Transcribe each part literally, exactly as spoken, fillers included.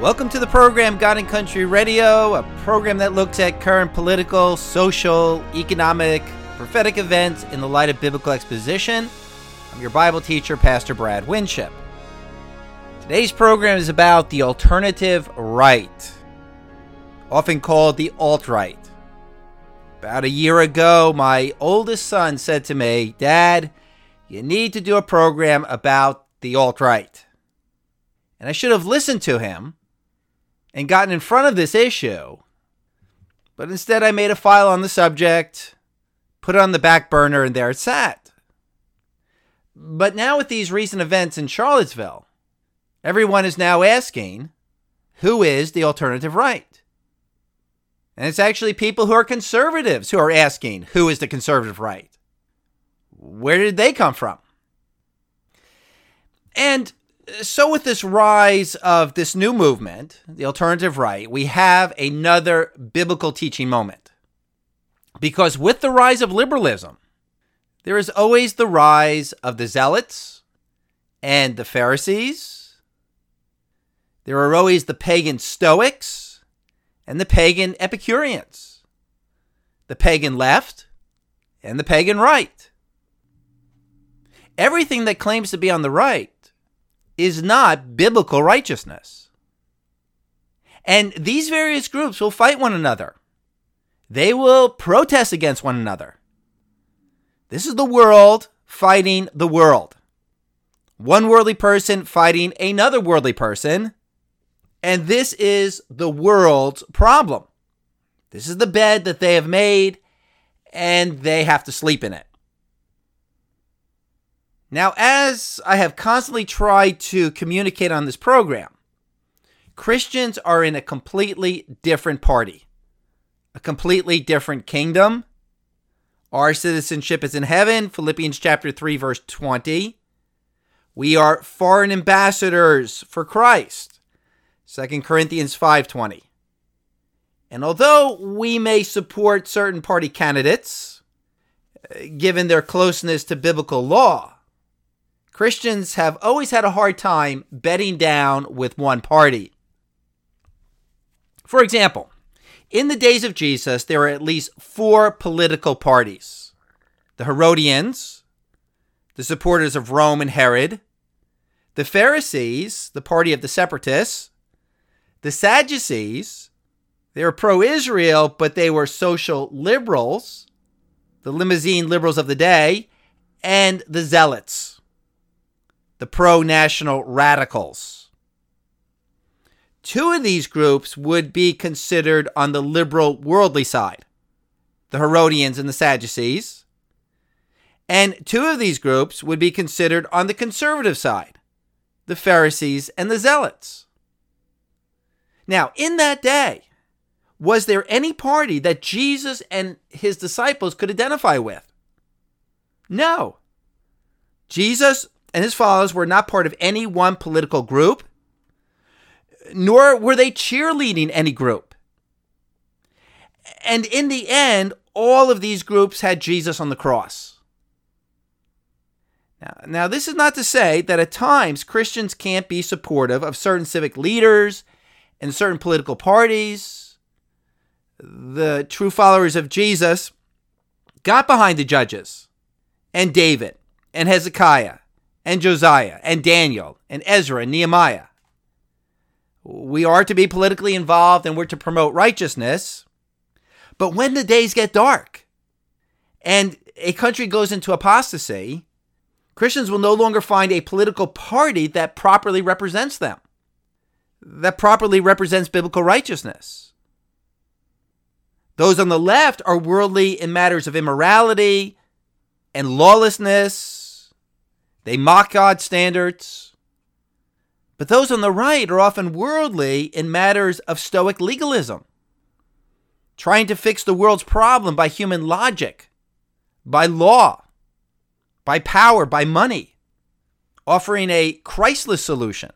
Welcome to the program God and Country Radio, a program that looks at current political, social, economic, prophetic events in the light of biblical exposition. I'm your Bible teacher, Pastor Brad Winship. Today's program is about the alternative right, often called the alt-right. About a year ago, my oldest son said to me, "Dad, you need to do a program about the alt-right." And I should have listened to him and gotten in front of this issue. But instead I made a file on the subject, put it on the back burner, and there it sat. But now with these recent events in Charlottesville, everyone is now asking, who is the alternative right? And it's actually people who are conservatives who are asking, who is the conservative right? Where did they come from? And so with this rise of this new movement, the alternative right, we have another biblical teaching moment. Because with the rise of liberalism, there is always the rise of the zealots and the Pharisees. There are always the pagan Stoics and the pagan Epicureans, the pagan left and the pagan right. Everything that claims to be on the right is not biblical righteousness. And these various groups will fight one another. They will protest against one another. This is the world fighting the world. One worldly person fighting another worldly person. And this is the world's problem. This is the bed that they have made, and they have to sleep in it. Now, as I have constantly tried to communicate on this program, Christians are in a completely different party, a completely different kingdom. Our citizenship is in heaven, Philippians chapter three, verse twenty. We are foreign ambassadors for Christ, Second Corinthians five twenty. And although we may support certain party candidates, given their closeness to biblical law, Christians have always had a hard time bedding down with one party. For example, in the days of Jesus, there were at least four political parties: the Herodians, the supporters of Rome and Herod; the Pharisees, the party of the separatists; the Sadducees, they were pro-Israel, but they were social liberals, the limousine liberals of the day; and the Zealots, the pro-national radicals. Two of these groups would be considered on the liberal worldly side, the Herodians and the Sadducees. And two of these groups would be considered on the conservative side, the Pharisees and the Zealots. Now, in that day, was there any party that Jesus and his disciples could identify with? No. Jesus and his followers were not part of any one political group, nor were they cheerleading any group. And in the end, all of these groups had Jesus on the cross. Now, now, this is not to say that at times Christians can't be supportive of certain civic leaders and certain political parties. The true followers of Jesus got behind the judges and David and Hezekiah and Josiah, and Daniel, and Ezra, and Nehemiah. We are to be politically involved, and we're to promote righteousness. But when the days get dark, and a country goes into apostasy, Christians will no longer find a political party that properly represents them, that properly represents biblical righteousness. Those on the left are worldly in matters of immorality and lawlessness. They mock God's standards. But those on the right are often worldly in matters of Stoic legalism, trying to fix the world's problem by human logic, by law, by power, by money, offering a Christless solution.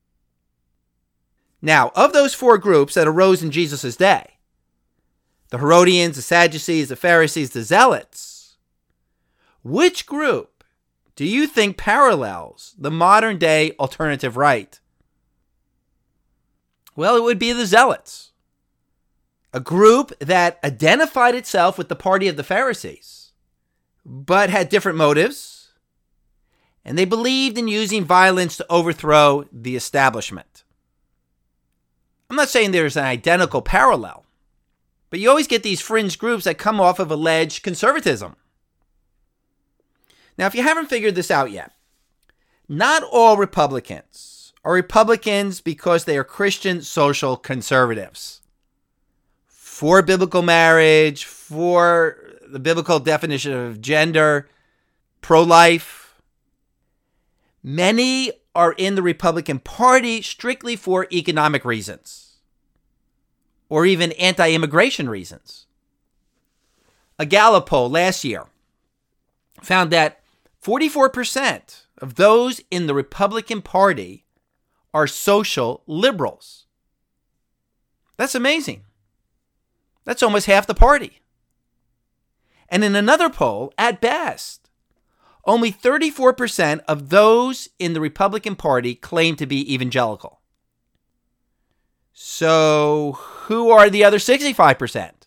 Now, of those four groups that arose in Jesus' day, the Herodians, the Sadducees, the Pharisees, the Zealots, which group do you think parallels the modern day alternative right? Well, it would be the Zealots, a group that identified itself with the party of the Pharisees, but had different motives, and they believed in using violence to overthrow the establishment. I'm not saying there's an identical parallel, but you always get these fringe groups that come off of alleged conservatism. Now, if you haven't figured this out yet, not all Republicans are Republicans because they are Christian social conservatives. For biblical marriage, for the biblical definition of gender, pro-life. Many are in the Republican Party strictly for economic reasons, or even anti-immigration reasons. A Gallup poll last year found that forty-four percent of those in the Republican Party are social liberals. That's amazing. That's almost half the party. And in another poll, at best, only thirty-four percent of those in the Republican Party claim to be evangelical. So who are the other sixty-five percent?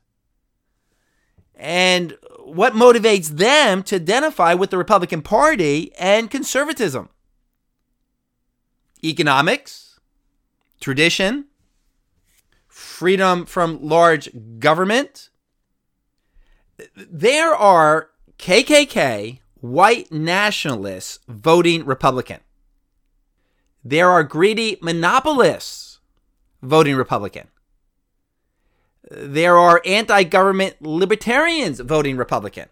And what motivates them to identify with the Republican Party and conservatism? Economics, tradition, freedom from large government. There are K K K white nationalists voting Republican. There are greedy monopolists voting Republican. There are anti-government libertarians voting Republican.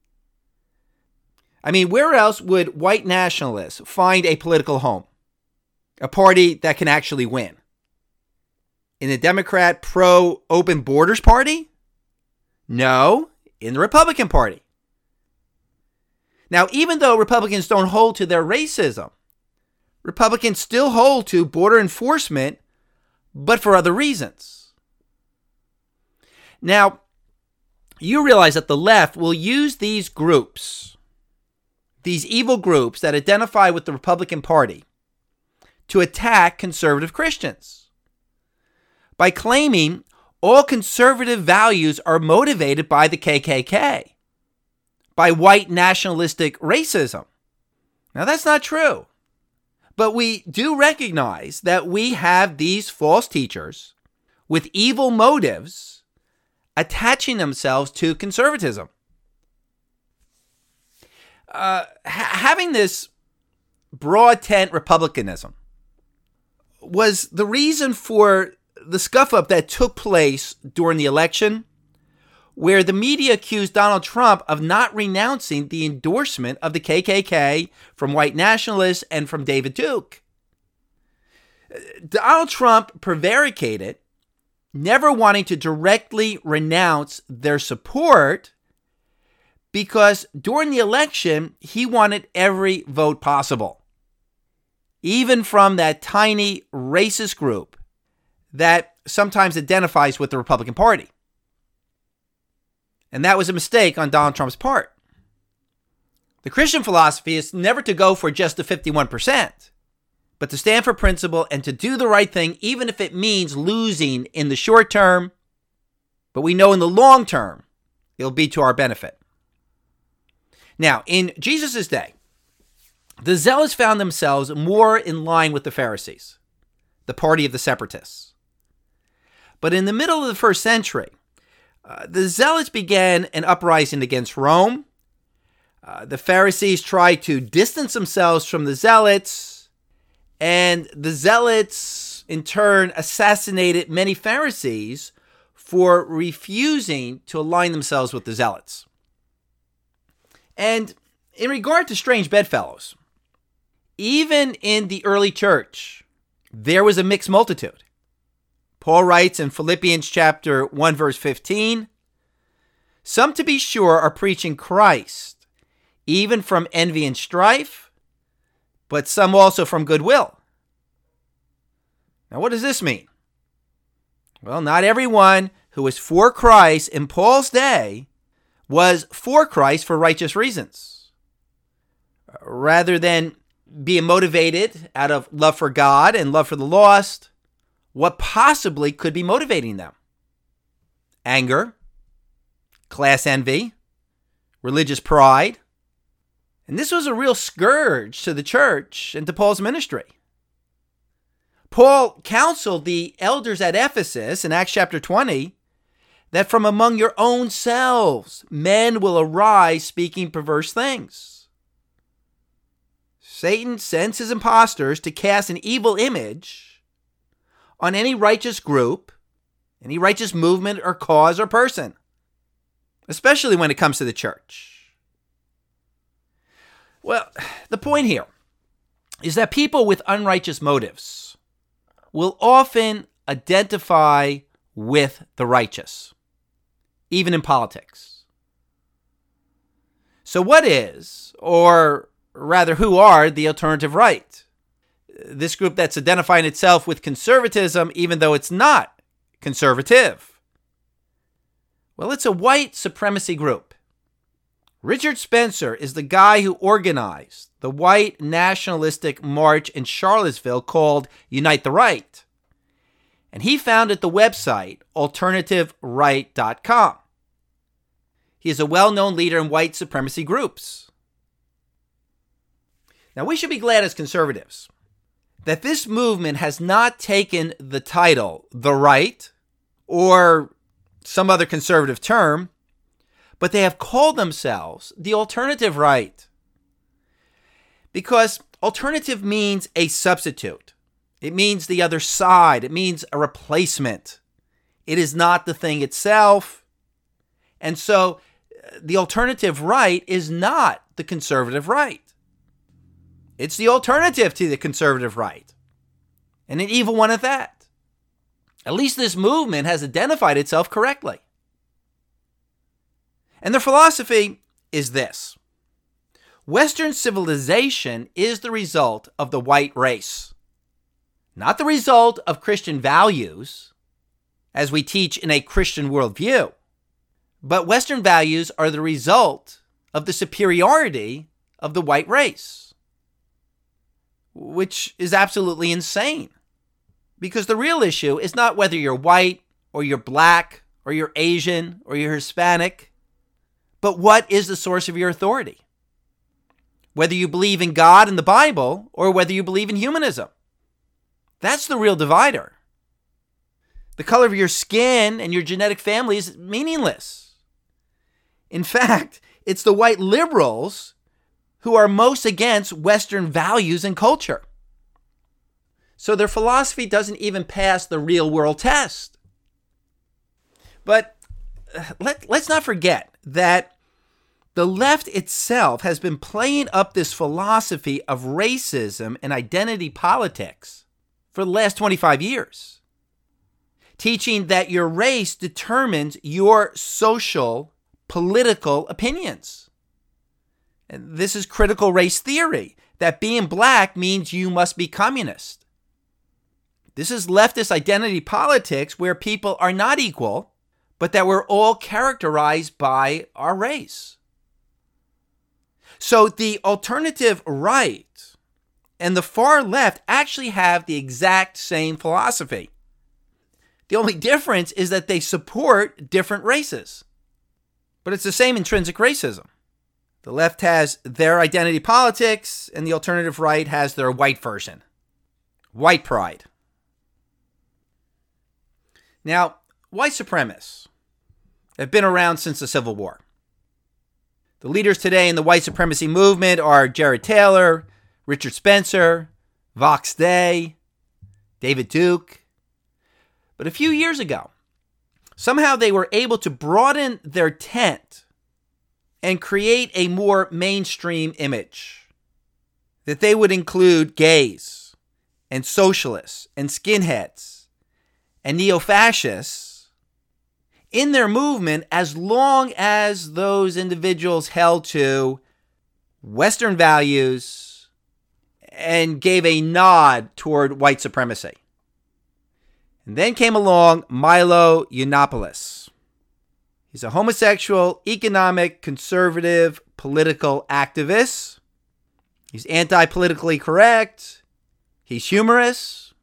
I mean, where else would white nationalists find a political home? A party that can actually win? In the Democrat pro-open borders party? No, in the Republican Party. Now, even though Republicans don't hold to their racism, Republicans still hold to border enforcement, but for other reasons. Now, you realize that the left will use these groups, these evil groups that identify with the Republican Party, to attack conservative Christians by claiming all conservative values are motivated by the K K K, by white nationalistic racism. Now, that's not true. But we do recognize that we have these false teachers with evil motives attaching themselves to conservatism. Uh, ha- having this broad tent republicanism was the reason for the scuff-up that took place during the election, where the media accused Donald Trump of not renouncing the endorsement of the K K K from white nationalists and from David Duke. Donald Trump prevaricated, never wanting to directly renounce their support, because during the election, he wanted every vote possible, even from that tiny racist group that sometimes identifies with the Republican Party. And that was a mistake on Donald Trump's part. The Christian philosophy is never to go for just the fifty-one percent, but to stand for principle and to do the right thing, even if it means losing in the short term. But we know in the long term, it'll be to our benefit. Now, in Jesus' day, the Zealots found themselves more in line with the Pharisees, the party of the separatists. But in the middle of the first century, uh, the Zealots began an uprising against Rome. Uh, the Pharisees tried to distance themselves from the Zealots, and the Zealots, in turn, assassinated many Pharisees for refusing to align themselves with the Zealots. And in regard to strange bedfellows, even in the early church, there was a mixed multitude. Paul writes in Philippians chapter one, verse fifteen, "Some, to be sure, are preaching Christ, even from envy and strife, but some also from goodwill." Now, what does this mean? Well, not everyone who was for Christ in Paul's day was for Christ for righteous reasons. Rather than being motivated out of love for God and love for the lost, what possibly could be motivating them. Anger, class envy, religious pride. And this was a real scourge to the church and to Paul's ministry. Paul counseled the elders at Ephesus in Acts chapter twenty that from among your own selves men will arise speaking perverse things. Satan sends his impostors to cast an evil image on any righteous group, any righteous movement or cause or person, especially when it comes to the church. Well, the point here is that people with unrighteous motives will often identify with the righteous, even in politics. So what is, or rather who are, the alternative right? This group that's identifying itself with conservatism even though it's not conservative. Well, it's a white supremacy group. Richard Spencer is the guy who organized the white nationalistic march in Charlottesville called Unite the Right. And he founded the website alternative right dot com. He is a well-known leader in white supremacy groups. Now, we should be glad as conservatives that this movement has not taken the title, the right, or some other conservative term, but they have called themselves the alternative right. Because alternative means a substitute. It means the other side. It means a replacement. It is not the thing itself. And so the alternative right is not the conservative right. It's the alternative to the conservative right. And an evil one at that. At least this movement has identified itself correctly. And their philosophy is this. Western civilization is the result of the white race, not the result of Christian values, as we teach in a Christian worldview. But Western values are the result of the superiority of the white race, which is absolutely insane. Because the real issue is not whether you're white or you're black or you're Asian or you're Hispanic, but what is the source of your authority? Whether you believe in God and the Bible or whether you believe in humanism. That's the real divider. The color of your skin and your genetic family is meaningless. In fact, it's the white liberals who are most against Western values and culture. So their philosophy doesn't even pass the real world test. But let, let's not forget that the left itself has been playing up this philosophy of racism and identity politics for the last twenty-five years, teaching that your race determines your social, political opinions. And this is critical race theory, that being black means you must be communist. This is leftist identity politics where people are not equal, but that we're all characterized by our race. So the alternative right and the far left actually have the exact same philosophy. The only difference is that they support different races. But it's the same intrinsic racism. The left has their identity politics, and the alternative right has their white version. White pride. Now, white supremacists have been around since the Civil War. The leaders today in the white supremacy movement are Jared Taylor, Richard Spencer, Vox Day, David Duke. But a few years ago, somehow they were able to broaden their tent and create a more mainstream image. That they would include gays and socialists and skinheads and neo-fascists in their movement as long as those individuals held to Western values and gave a nod toward white supremacy. And then came along Milo Yiannopoulos. He's a homosexual, economic, conservative, political activist. He's anti-politically correct. He's humorous.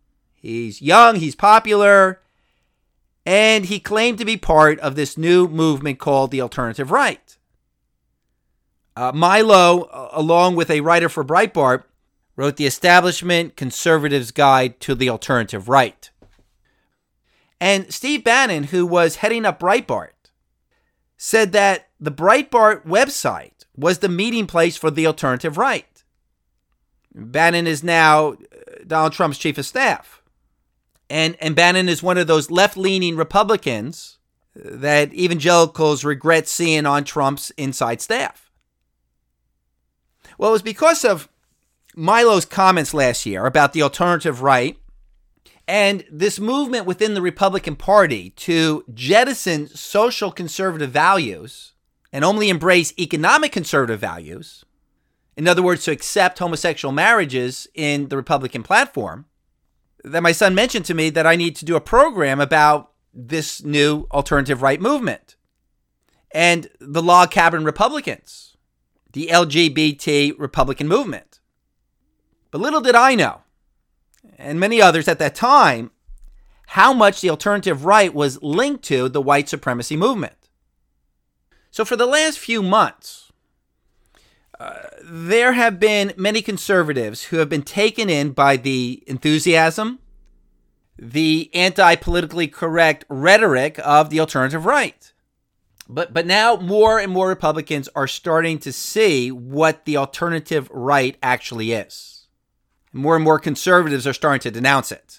He's young, he's popular, and he claimed to be part of this new movement called the alternative right. Uh, Milo, along with a writer for Breitbart, wrote The Establishment Conservatives' Guide to the Alternative Right. And Steve Bannon, who was heading up Breitbart, said that the Breitbart website was the meeting place for the alternative right. Bannon is now Donald Trump's chief of staff. And, and Bannon is one of those left-leaning Republicans that evangelicals regret seeing on Trump's inside staff. Well, it was because of Milo's comments last year about the alternative right and this movement within the Republican Party to jettison social conservative values and only embrace economic conservative values, in other words, to accept homosexual marriages in the Republican platform, that my son mentioned to me that I need to do a program about this new alternative right movement and the log cabin Republicans, the L G B T Republican movement. But little did I know, and many others at that time, how much the alternative right was linked to the white supremacy movement. So for the last few months, uh, there have been many conservatives who have been taken in by the enthusiasm, the anti-politically correct rhetoric of the alternative right. But but now more and more Republicans are starting to see what the alternative right actually is. More and more conservatives are starting to denounce it.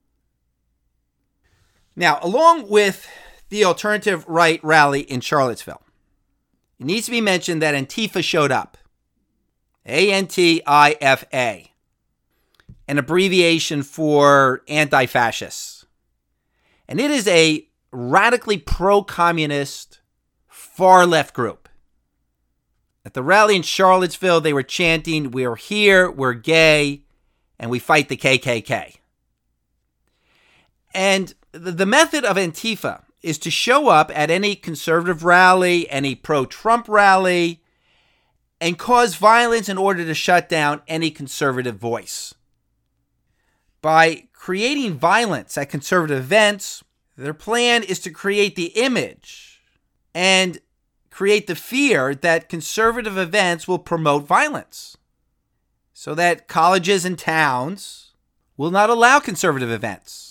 Now, along with the alternative right rally in Charlottesville, it needs to be mentioned that Antifa showed up. A N T I F A, an abbreviation for anti-fascists. And it is a radically pro-communist, far-left group. At the rally in Charlottesville, they were chanting, "We're here, we're gay, and we fight the K K K." And the method of Antifa is to show up at any conservative rally, any pro-Trump rally, and cause violence in order to shut down any conservative voice. By creating violence at conservative events, their plan is to create the image and create the fear that conservative events will promote violence, so that colleges and towns will not allow conservative events.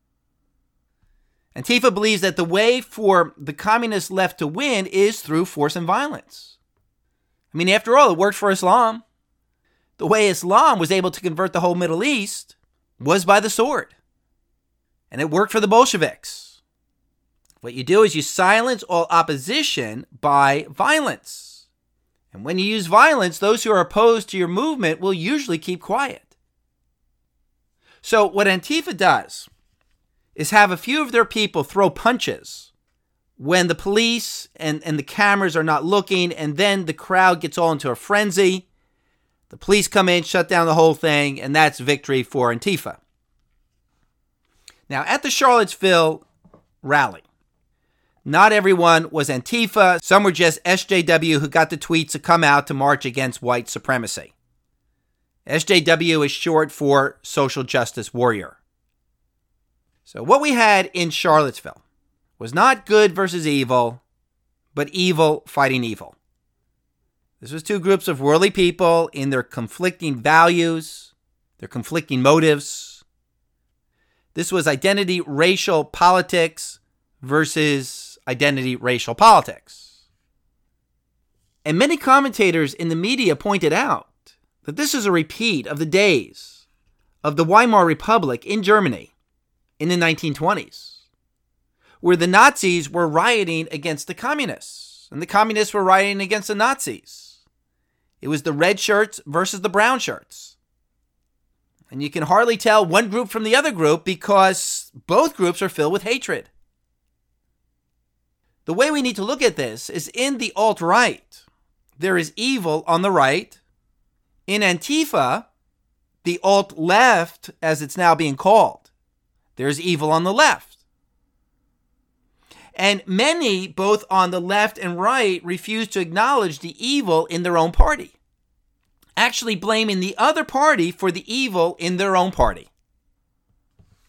Antifa believes that the way for the communist left to win is through force and violence. I mean, after all, it worked for Islam. The way Islam was able to convert the whole Middle East was by the sword. And it worked for the Bolsheviks. What you do is you silence all opposition by violence. And when you use violence, those who are opposed to your movement will usually keep quiet. So what Antifa does is have a few of their people throw punches when the police and, and the cameras are not looking, and then the crowd gets all into a frenzy. The police come in, shut down the whole thing, and that's victory for Antifa. Now, at the Charlottesville rally, not everyone was Antifa. Some were just S J W who got the tweets to come out to march against white supremacy. S J W is short for Social Justice Warrior. So what we had in Charlottesville was not good versus evil, but evil fighting evil. This was two groups of worldly people in their conflicting values, their conflicting motives. This was identity racial politics versus identity racial politics. And many commentators in the media pointed out that this is a repeat of the days of the Weimar Republic in Germany in the nineteen twenties, where the Nazis were rioting against the communists, and the communists were rioting against the Nazis. It was the red shirts versus the brown shirts. And you can hardly tell one group from the other group because both groups are filled with hatred. The way we need to look at this is in the alt-right, there is evil on the right. In Antifa, the alt-left, as it's now being called, there's evil on the left. And many, both on the left and right, refuse to acknowledge the evil in their own party, actually blaming the other party for the evil in their own party.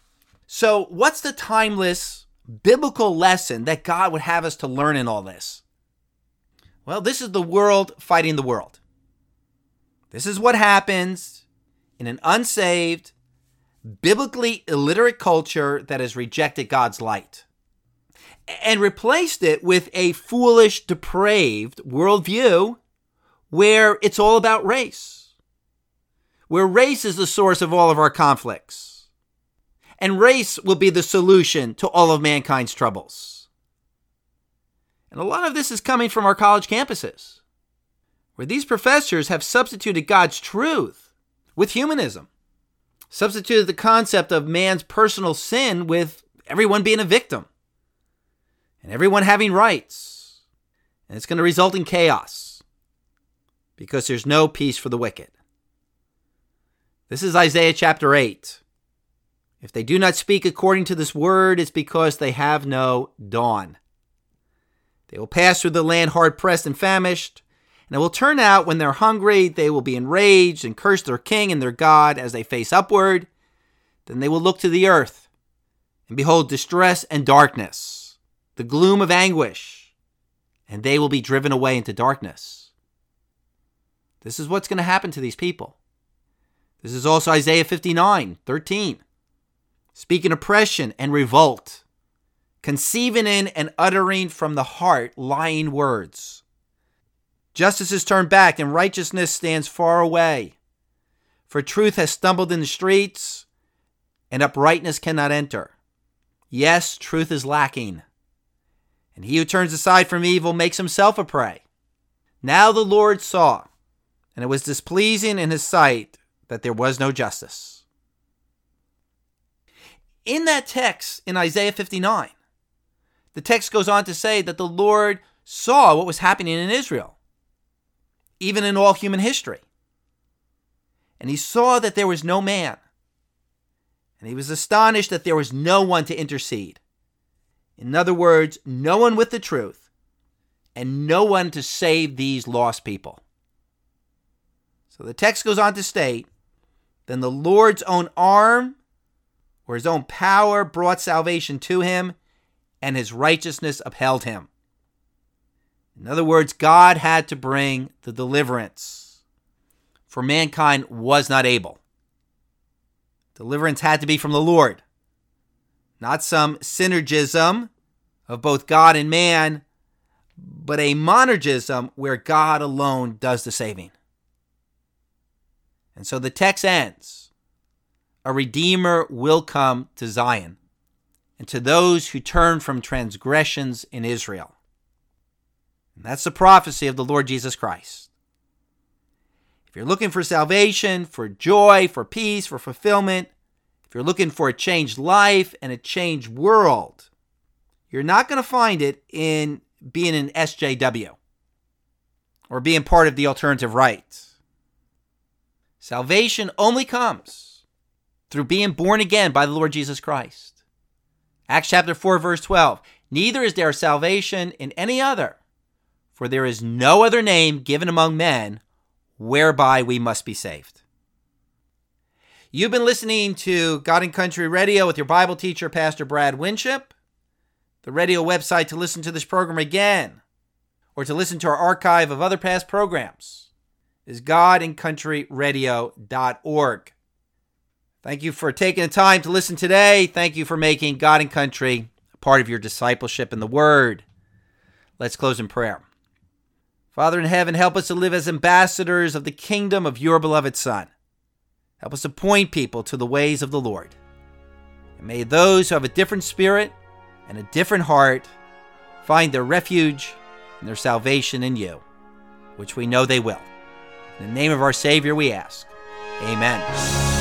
So what's the timeless biblical lesson that God would have us to learn in all this? Well, this is the world fighting the world. This is what happens in an unsaved, biblically illiterate culture that has rejected God's light and replaced it with a foolish, depraved worldview where it's all about race, where race is the source of all of our conflicts, and race will be the solution to all of mankind's troubles. And a lot of this is coming from our college campuses, where these professors have substituted God's truth with humanism, substituted the concept of man's personal sin with everyone being a victim and everyone having rights. And it's going to result in chaos because there's no peace for the wicked. This is Isaiah chapter eight. If they do not speak according to this word, it's because they have no dawn. They will pass through the land hard-pressed and famished, and it will turn out when they're hungry, they will be enraged and curse their king and their God as they face upward. Then they will look to the earth and behold distress and darkness, the gloom of anguish, and they will be driven away into darkness. This is what's going to happen to these people. This is also Isaiah fifty-nine, thirteen. Speaking oppression and revolt, conceiving in and uttering from the heart lying words. Justice is turned back and righteousness stands far away. For truth has stumbled in the streets and uprightness cannot enter. Yes, truth is lacking. And he who turns aside from evil makes himself a prey. Now the Lord saw, and it was displeasing in his sight that there was no justice. In that text in Isaiah fifty-nine, the text goes on to say that the Lord saw what was happening in Israel, even in all human history. And he saw that there was no man. And he was astonished that there was no one to intercede. In other words, no one with the truth and no one to save these lost people. So the text goes on to state, then the Lord's own arm or his own power brought salvation to him, and his righteousness upheld him. In other words, God had to bring the deliverance, for mankind was not able. Deliverance had to be from the Lord, not some synergism of both God and man, but a monergism where God alone does the saving. And so the text ends, a Redeemer will come to Zion and to those who turn from transgressions in Israel. And that's the prophecy of the Lord Jesus Christ. If you're looking for salvation, for joy, for peace, for fulfillment, if you're looking for a changed life and a changed world, you're not going to find it in being an S J W or being part of the alternative right. Salvation only comes through being born again by the Lord Jesus Christ. Acts chapter four, verse twelve. Neither is there salvation in any other, for there is no other name given among men whereby we must be saved. You've been listening to God and Country Radio with your Bible teacher, Pastor Brad Winship. The radio website to listen to this program again or to listen to our archive of other past programs is god and country radio dot org. Thank you for taking the time to listen today. Thank you for making God and Country a part of your discipleship in the Word. Let's close in prayer. Father in heaven, help us to live as ambassadors of the kingdom of your beloved Son. Help us to point people to the ways of the Lord. And may those who have a different spirit and a different heart find their refuge and their salvation in you, which we know they will. In the name of our Savior we ask. Amen.